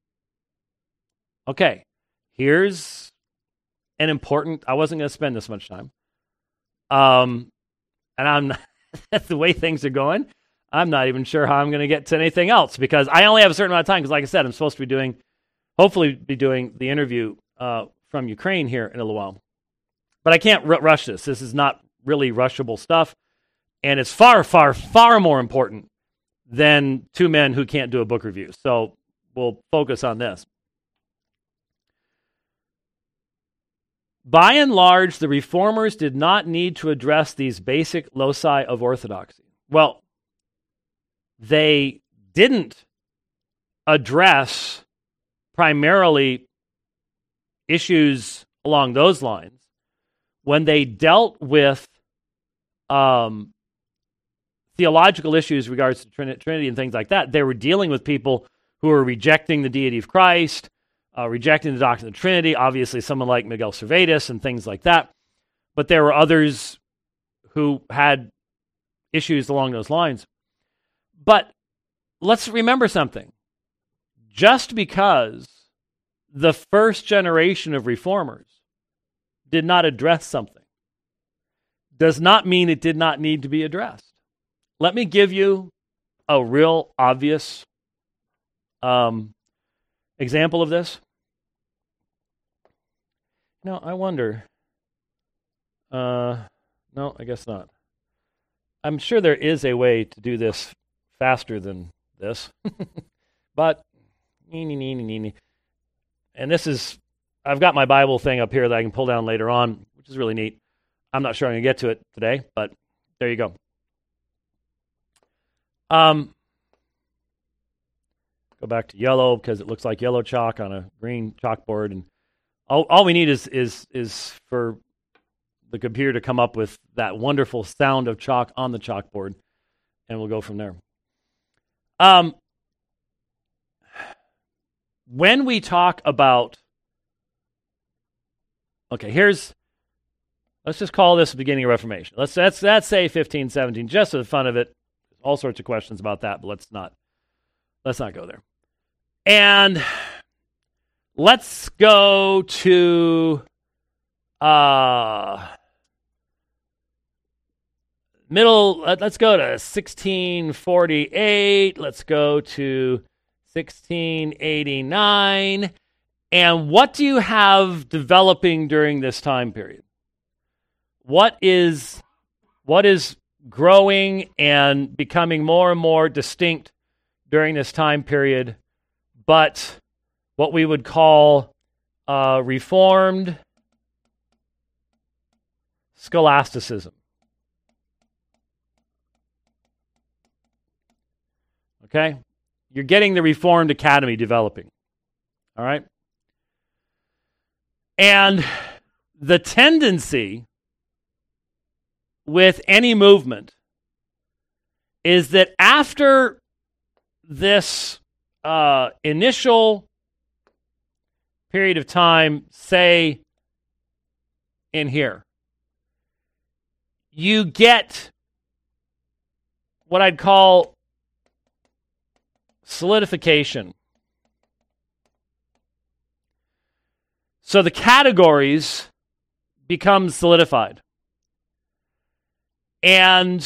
Okay, here's an important, I wasn't going to spend this much time. Um, and I'm that's the way things are going. I'm not even sure how I'm going to get to anything else because I only have a certain amount of time because like I said, I'm supposed to be doing, hopefully be doing the interview uh, from Ukraine here in a little while. But I can't r- rush this. This is not really rushable stuff. And it's far, far, far more important than two men who can't do a book review. So we'll focus on this. By and large, the Reformers did not need to address these basic loci of orthodoxy. Well, they didn't address primarily issues along those lines when they dealt with um, theological issues regards to Trin- Trinity and things like that. They were dealing with people who were rejecting the deity of Christ, Uh, rejecting the doctrine of the Trinity, obviously someone like Miguel Servetus and things like that. But there were others who had issues along those lines. But let's remember something. Just because the first generation of reformers did not address something does not mean it did not need to be addressed. Let me give you a real obvious um, example of this. No, I wonder. Uh, no, I guess not. I'm sure there is a way to do this faster than this. But, nee, nee, nee, nee, nee. And this is, I've got my Bible thing up here that I can pull down later on, which is really neat. I'm not sure I'm going to get to it today, but there you go. Um, go back to yellow because it looks like yellow chalk on a green chalkboard, and all, all we need is is is for the computer to come up with that wonderful sound of chalk on the chalkboard, and we'll go from there. Um, when we talk about, okay, here's, let's just call this the beginning of Reformation. Let's let's let's say fifteen seventeen, just for the fun of it. All sorts of questions about that, but let's not let's not go there. And let's go to uh, middle. Let's go to sixteen forty-eight. Let's go to sixteen eighty-nine. And what do you have developing during this time period? What is what is growing and becoming more and more distinct during this time period, but what we would call uh, Reformed scholasticism? Okay? You're getting the Reformed Academy developing. All right? And the tendency with any movement is that after this uh, initial period of time, say in here, you get what I'd call solidification. So the categories become solidified. And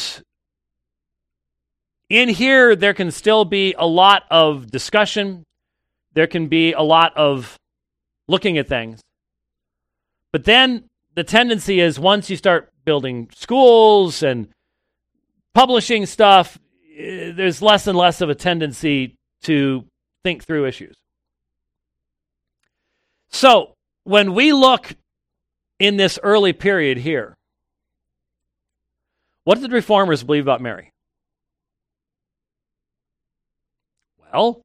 in here, there can still be a lot of discussion. There can be a lot of looking at things. But then the tendency is once you start building schools and publishing stuff, there's less and less of a tendency to think through issues. So when we look in this early period here, what did the Reformers believe about Mary? Well,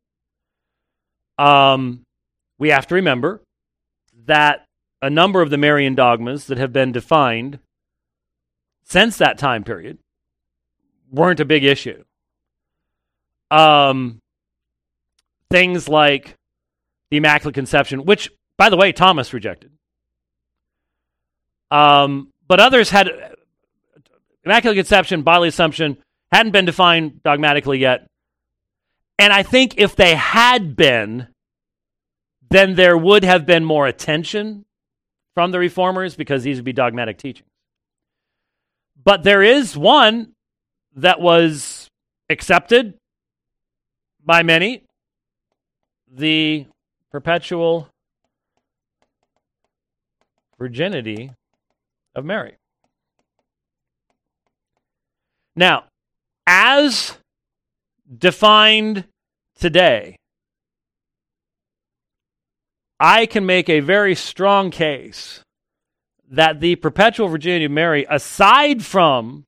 um, we have to remember that a number of the Marian dogmas that have been defined since that time period weren't a big issue. Um, things like the Immaculate Conception, which, by the way, Thomas rejected. Um, but others had Immaculate Conception, bodily assumption, hadn't been defined dogmatically yet. And I think if they had been, then there would have been more attention from the Reformers because these would be dogmatic teachings. But there is one that was accepted by many, the perpetual virginity of Mary. Now, as defined today, I can make a very strong case that the perpetual virginity of Mary, aside from,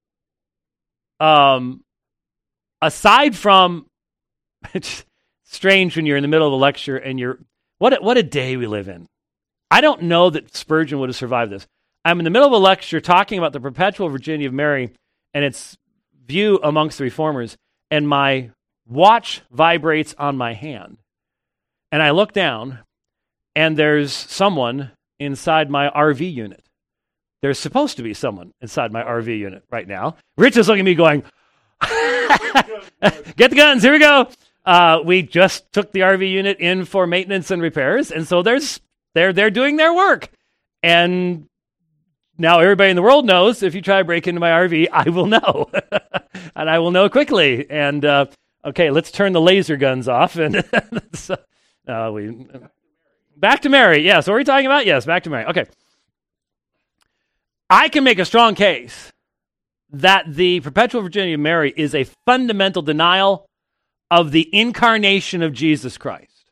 um, aside from, it's strange when you're in the middle of a lecture and you're, what a, what a day we live in. I don't know that Spurgeon would have survived this. I'm in the middle of a lecture talking about the perpetual virginity of Mary and its view amongst the Reformers, and my watch vibrates on my hand. And I look down, and there's someone inside my R V unit. There's supposed to be someone inside my R V unit right now. Rich is looking at me going, get the guns, here we go. Uh, we just took the R V unit in for maintenance and repairs, and so there's they're they're doing their work. And now everybody in the world knows if you try to break into my R V, I will know. And I will know quickly. And, uh, okay, let's turn the laser guns off. And so, uh, we back to Mary. Yes, what are we talking about? Yes, back to Mary. Okay. I can make a strong case that the perpetual virginity of Mary is a fundamental denial of the incarnation of Jesus Christ.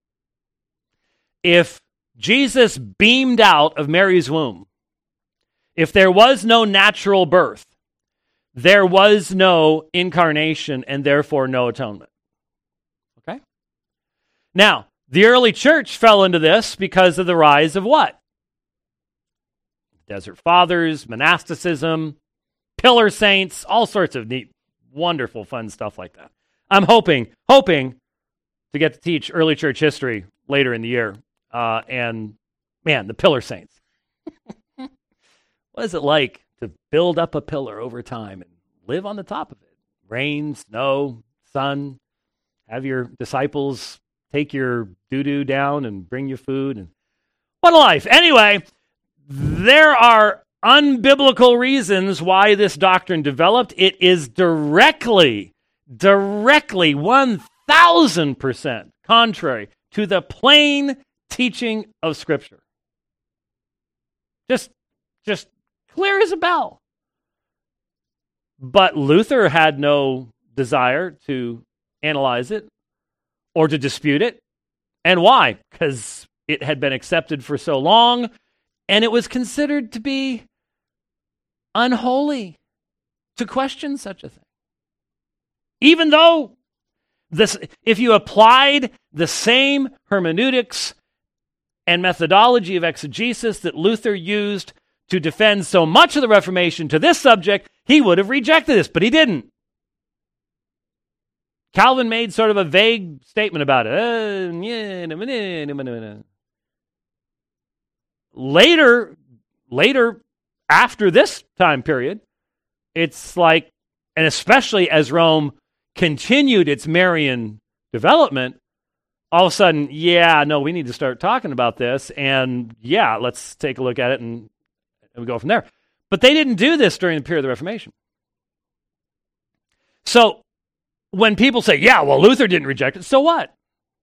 If Jesus beamed out of Mary's womb, if there was no natural birth, there was no incarnation and therefore no atonement. Okay? Now, the early church fell into this because of the rise of what? Desert Fathers, monasticism, pillar saints, all sorts of neat, wonderful, fun stuff like that. I'm hoping, hoping to get to teach early church history later in the year. Uh, and, man, the pillar saints. What is it like to build up a pillar over time and live on the top of it? Rain, snow, sun, have your disciples take your doo-doo down and bring you food. And what a life. Anyway, there are unbiblical reasons why this doctrine developed. It is directly, directly one thousand percent contrary to the plain teaching of Scripture. Just, just clear as a bell. But Luther had no desire to analyze it or to dispute it. And why? Because it had been accepted for so long, and it was considered to be unholy to question such a thing. Even though this, if you applied the same hermeneutics and methodology of exegesis that Luther used to defend so much of the Reformation to this subject, he would have rejected this, but he didn't. Calvin made sort of a vague statement about it. Uh, yeah, no, no, no, no, no. Later, later, after this time period, it's like, and especially as Rome continued its Marian development, all of a sudden, yeah, no, we need to start talking about this, and yeah, let's take a look at it, and, and we go from there. But they didn't do this during the period of the Reformation. So, when people say, yeah, well, Luther didn't reject it, so what?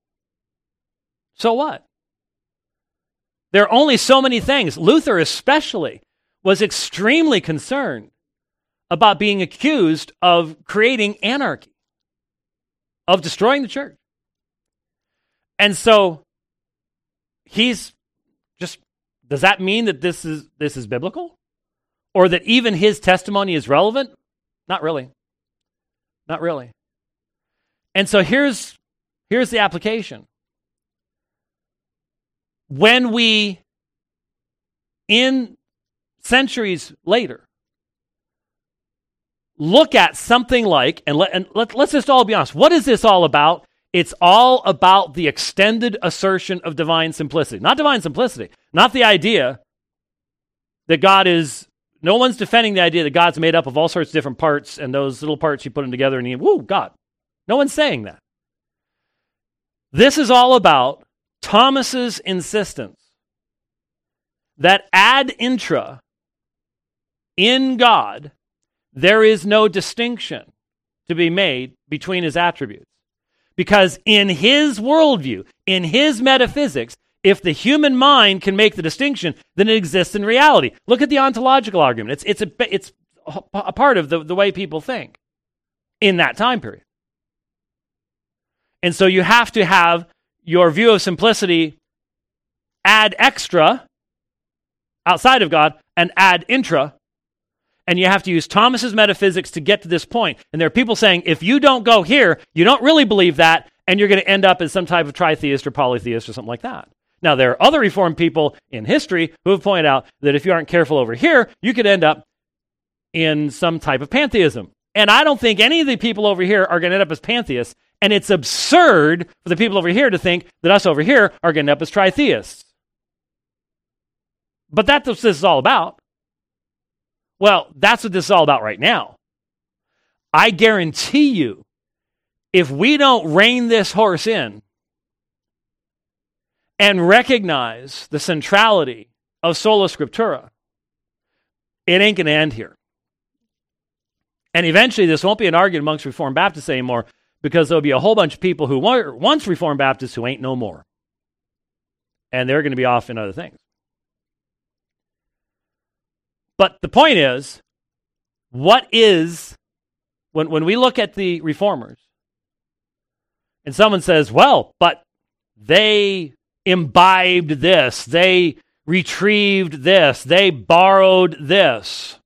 So what? There are only so many things. Luther especially was extremely concerned about being accused of creating anarchy, of destroying the church. And so he's just, does that mean that this is this is biblical? Or that even his testimony is relevant? Not really. Not really. And so here's here's the application. When we, in centuries later, look at something like, and, let, and let, let's just all be honest, what is this all about? It's all about the extended assertion of divine simplicity. Not divine simplicity, not the idea that God is, no one's defending the idea that God's made up of all sorts of different parts, and those little parts you put them together and you, woo, God. No one's saying that. This is all about Thomas's insistence that ad intra, in God, there is no distinction to be made between his attributes. Because in his worldview, in his metaphysics, if the human mind can make the distinction, then it exists in reality. Look at the ontological argument. It's, it's, a, it's a part of the, the way people think in that time period. And so you have to have your view of simplicity ad extra, outside of God, and ad intra, and you have to use Thomas's metaphysics to get to this point. And there are people saying, if you don't go here, you don't really believe that, and you're going to end up as some type of tritheist or polytheist or something like that. Now, there are other Reformed people in history who have pointed out that if you aren't careful over here, you could end up in some type of pantheism. And I don't think any of the people over here are going to end up as pantheists. And it's absurd for the people over here to think that us over here are going to end up as tritheists. But that's what this is all about. Well, that's what this is all about right now. I guarantee you, if we don't rein this horse in and recognize the centrality of sola scriptura, it ain't going to end here. And eventually this won't be an argument amongst Reformed Baptists anymore, because there'll be a whole bunch of people who were once Reformed Baptists who ain't no more. And they're going to be off in other things. But the point is, what is, when, when we look at the Reformers, and someone says, well, but they imbibed this, they retrieved this, they borrowed this.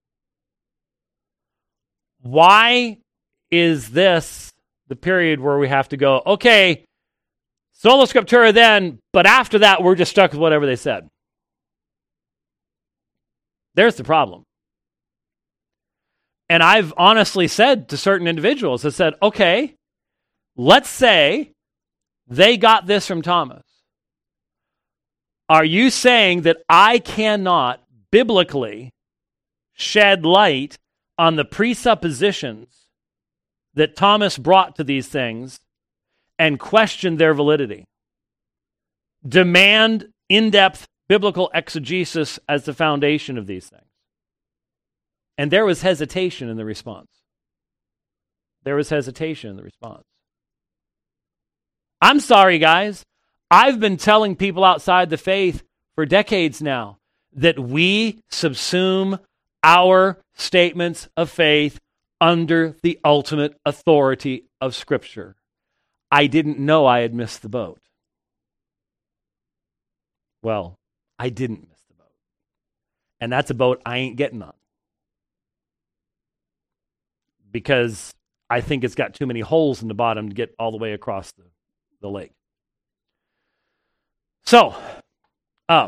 Why is this the period where we have to go, okay, sola scriptura then, but after that we're just stuck with whatever they said? There's the problem. And I've honestly said to certain individuals, I said, okay, let's say they got this from Thomas. Are you saying that I cannot biblically shed light on the presuppositions that Thomas brought to these things and question their validity? Demand in-depth biblical exegesis as the foundation of these things. And there was hesitation in the response. There was hesitation in the response. I'm sorry, guys. I've been telling people outside the faith for decades now that we subsume our statements of faith under the ultimate authority of Scripture. I didn't know I had missed the boat. Well, I didn't miss the boat. And that's a boat I ain't getting on. Because I think it's got too many holes in the bottom to get all the way across the, the lake. So, uh,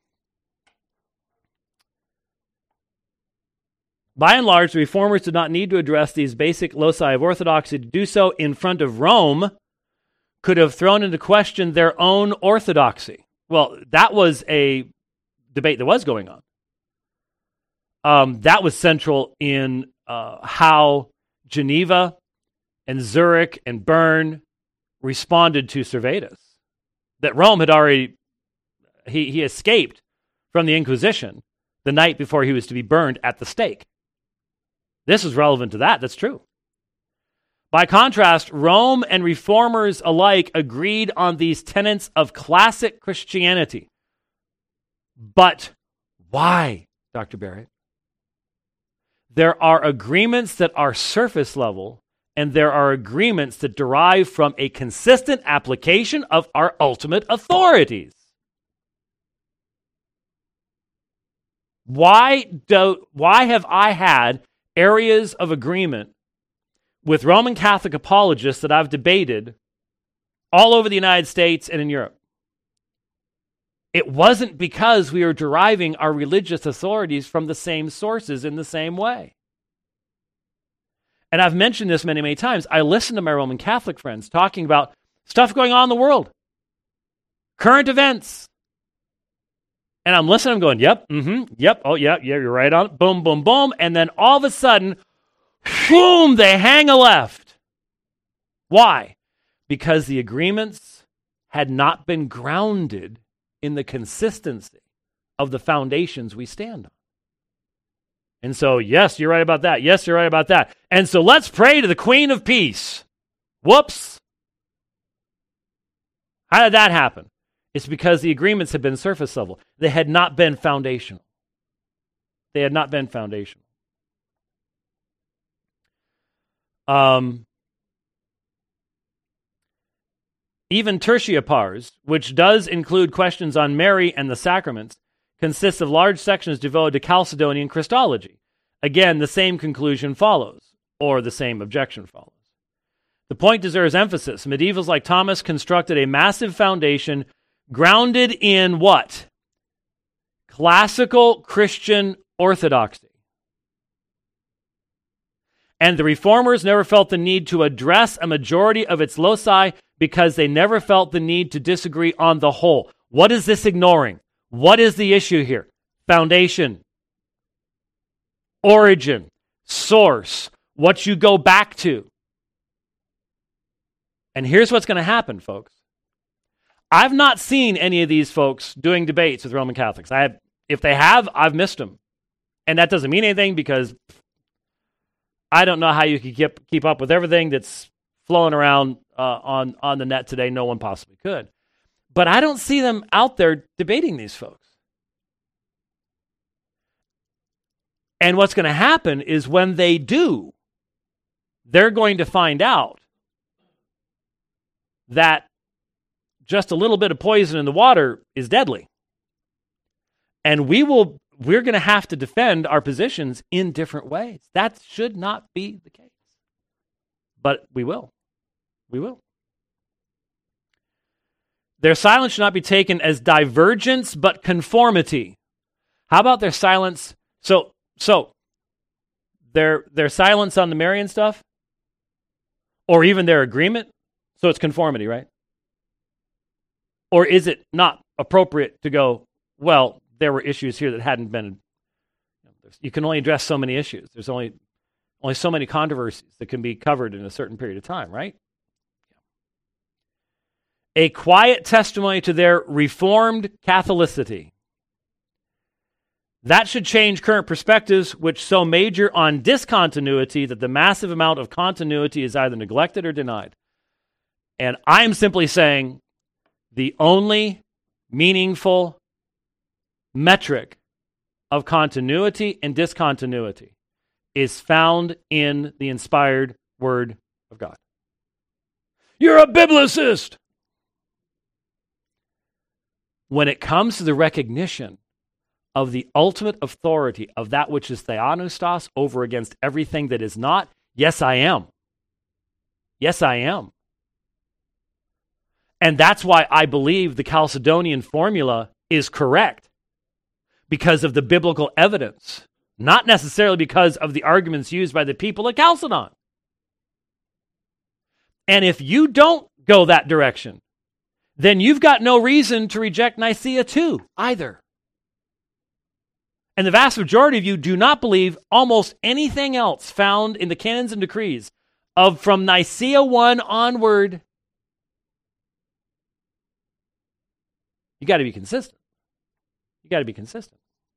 by and large, the Reformers did not need to address these basic loci of orthodoxy. To do so in front of Rome could have thrown into question their own orthodoxy. Well, that was a debate that was going on. Um, that was central in uh, how Geneva and Zurich and Bern responded to Servetus. That Rome had already, he, he escaped from the Inquisition the night before he was to be burned at the stake. This is relevant to that. That's true. By contrast, Rome and reformers alike agreed on these tenets of classic Christianity. But why, Doctor Barrett? There are agreements that are surface level, and there are agreements that derive from a consistent application of our ultimate authorities. Why do, why have I had areas of agreement with Roman Catholic apologists that I've debated all over the United States and in Europe? It wasn't because we were deriving our religious authorities from the same sources in the same way. And I've mentioned this many, many times. I listen to my Roman Catholic friends talking about stuff going on in the world, current events. And I'm listening, I'm going, yep, mm-hmm, yep, oh, yeah, yeah, you're right on it. Boom, boom, boom. And then all of a sudden, boom, they hang a left. Why? Because the agreements had not been grounded in the consistency of the foundations we stand on. And so, yes, you're right about that. Yes, you're right about that. And so let's pray to the Queen of Peace. Whoops. How did that happen? It's because the agreements had been surface level. They had not been foundational. They had not been foundational. Um, even Tertia Pars, which does include questions on Mary and the sacraments, consists of large sections devoted to Chalcedonian Christology. Again, the same conclusion follows, or the same objection follows. The point deserves emphasis. Medievals like Thomas constructed a massive foundation grounded in what? Classical Christian orthodoxy. And the Reformers never felt the need to address a majority of its loci because they never felt the need to disagree on the whole. What is this ignoring? What is the issue here? Foundation, origin, source, what you go back to. And here's what's going to happen, folks. I've not seen any of these folks doing debates with Roman Catholics. I have, if they have, I've missed them. And that doesn't mean anything because I don't know how you can keep, keep up with everything that's flowing around uh, on, on the net today. No one possibly could. But I don't see them out there debating these folks. And what's going to happen is when they do, they're going to find out that just a little bit of poison in the water is deadly. And we will, we're going to have to defend our positions in different ways. That should not be the case. But we will. We will. Their silence should not be taken as divergence, but conformity. How about their silence? So, so their their silence on the Marian stuff, or even their agreement. So it's conformity, right? Or is it not appropriate to go, well, there were issues here that hadn't been. You can only address so many issues. There's only only so many controversies that can be covered in a certain period of time, right? A quiet testimony to their reformed Catholicity. That should change current perspectives, which so major on discontinuity that the massive amount of continuity is either neglected or denied. And I'm simply saying the only meaningful metric of continuity and discontinuity is found in the inspired Word of God. You're a biblicist! When it comes to the recognition of the ultimate authority of that which is theopneustos over against everything that is not, yes, I am. Yes, I am. And that's why I believe the Chalcedonian formula is correct, because of the biblical evidence, not necessarily because of the arguments used by the people at Chalcedon. And if you don't go that direction, then you've got no reason to reject Nicaea too, either. And the vast majority of you do not believe almost anything else found in the canons and decrees of from Nicaea one onward. You got to be consistent. You got to be consistent.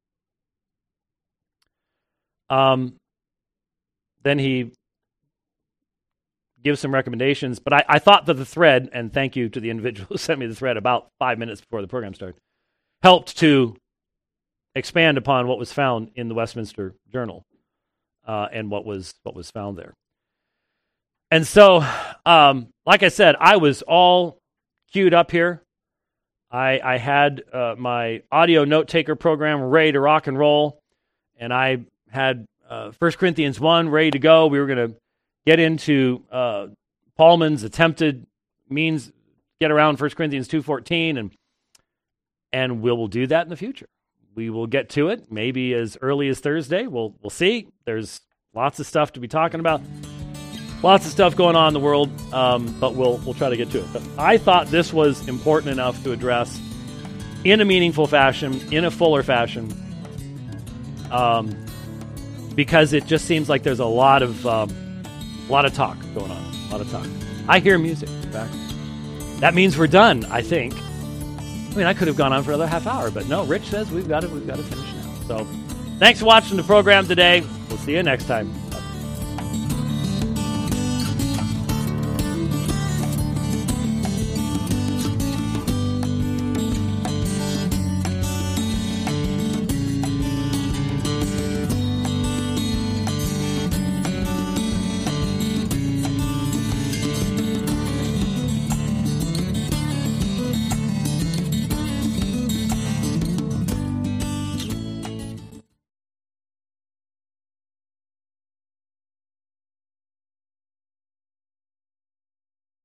Um, then he gives some recommendations, but I, I thought that the thread, and thank you to the individual who sent me the thread about five minutes before the program started, helped to expand upon what was found in the Westminster Journal uh, and what was what was found there. And so, um, like I said, I was all queued up here. I, I had uh, my audio note-taker program ready to rock and roll, and I had uh, First Corinthians one ready to go. We were going to get into uh, Paulman's attempted means, get around First Corinthians two fourteen, and and we will do that in the future. We will get to it, maybe as early as Thursday. We'll we'll see. There's lots of stuff to be talking about. Lots of stuff going on in the world, um, but we'll we'll try to get to it. But I thought this was important enough to address in a meaningful fashion, in a fuller fashion, um, because it just seems like there's a lot of uh, a lot of talk going on. A lot of talk. I hear music. In fact, that means we're done. I think. I mean, I could have gone on for another half hour, but no. Rich says we've got to we've got to finish now. So, thanks for watching the program today. We'll see you next time.